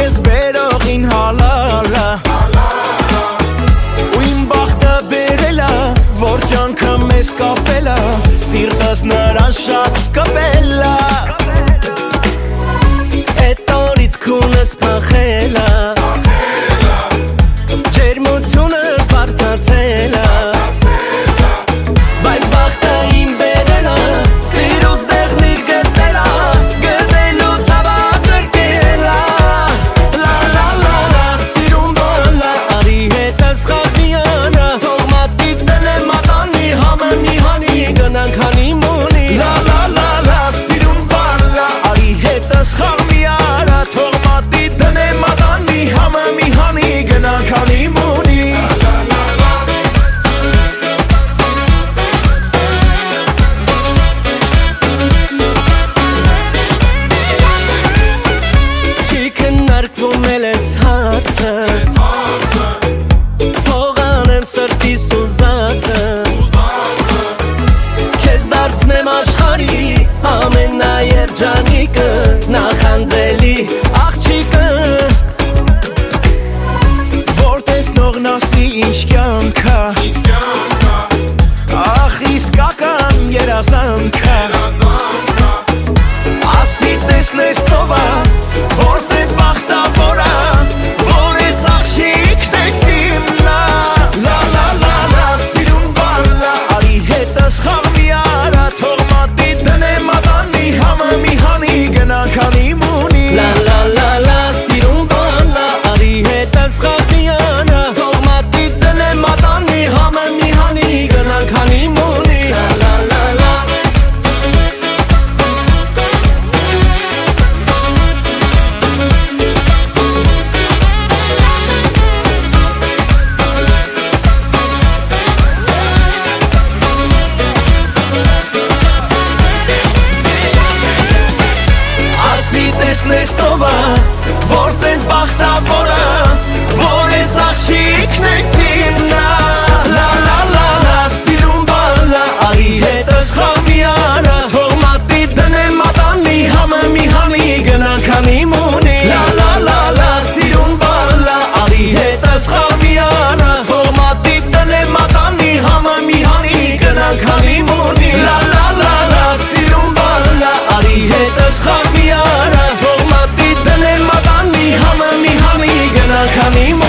ես բերողին հալալա ու իմ բախտը բերելա որ կյանքը մեզ կապելա սիրտս նրան շատ կպելա Էդ օրից քունս փախելա ջերմությունս բարձրացելա բայց բախտը իմ բերելա սիրուս դեղնիր գտելա գտելուց հավազրկելա լա լա լա լա սիրուն բալա արի հետս խաղիանա թող մատիտ դնեմ մատանի համը մի հանի գնանք հանիմունի լա լա լա լա սիրուն բալա արի հետս խաղիանա թող մատիտ դնեմ մատանի համը մի հանի գնանք հանիմունի Թող անեմ սրտիս ուզածը Քեզ դարձնեմ աշխարհի ամենաերջանիկը Նախանձելի աղջիկը Որ տեսնողն ասի ինչ կյանքա Ախ իսկական երազանքա Ասի տեսնես սովա Որ սենց բախտավոր ա La la la la sirun balla ari hetas khafiyana togmati dile matani hame mihani gana khani muni la la la la Nesova, որ սենց բախտավոր ա, որ ես աղջիկն եցիմնա La la la la, սիրուն բալա, արի հետս խավիանա Թող մատիտ դնեմ մատանի, համը մի հանի գնանք հանիմունի La la la la, սիրուն բալա, արի հետս խավիանա Թող մատիտ դնեմ մատանի, համը մի հանի գնանք հանիմունի La la la la, սիրուն բալա, արի հետս խավիանա Hammer me honey, gonna come